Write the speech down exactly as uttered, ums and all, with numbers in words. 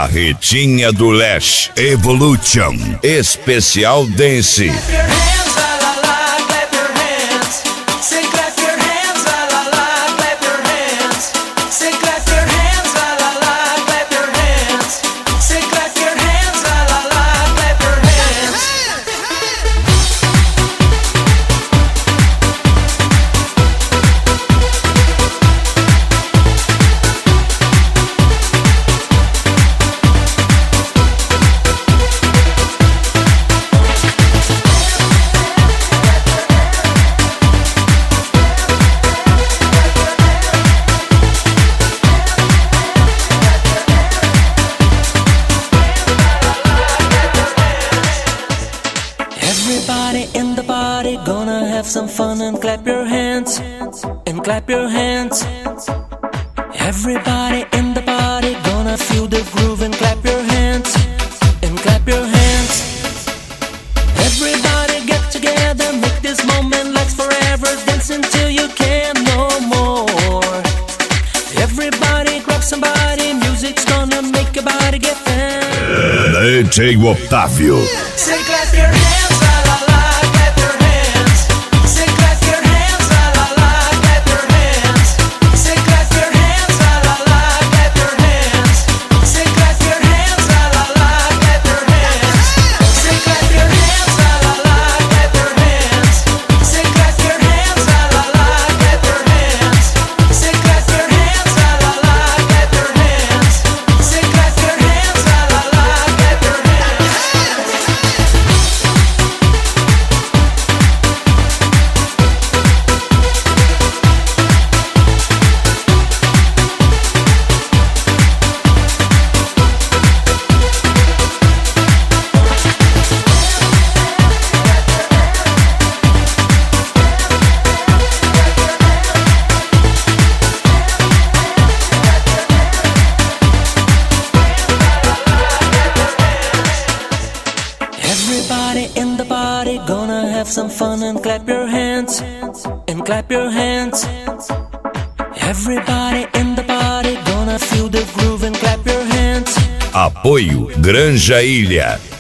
Barretinha do Leste, Evolution, Especial Dance. Everybody in the party gonna have some fun and clap your hands, and clap your hands. Everybody in the party gonna feel the groove and clap your hands, and clap your hands. Everybody get together, make this moment last forever, dance until you can't no more. Everybody grab somebody, music's gonna make your body get down. D J Otávio. Say clap your hands, la la la, clap your hands. Say clap your hands, la la la, clap your hands. Say clap your hands, la la la, clap your hands. Say clap your hands, la la la, clap your hands. Say clap your hands, la la la, clap your hands. Say clap your hands, la la la, clap your hands. Say clap your hands, la la la, clap your hands. Say clap your hands, la la la, clap your hands. Everybody in the party gonna have some fun and clap your hands, and clap your hands. Everybody in the party gonna feel the groove and clap your hands. Apoio Granja Ilha.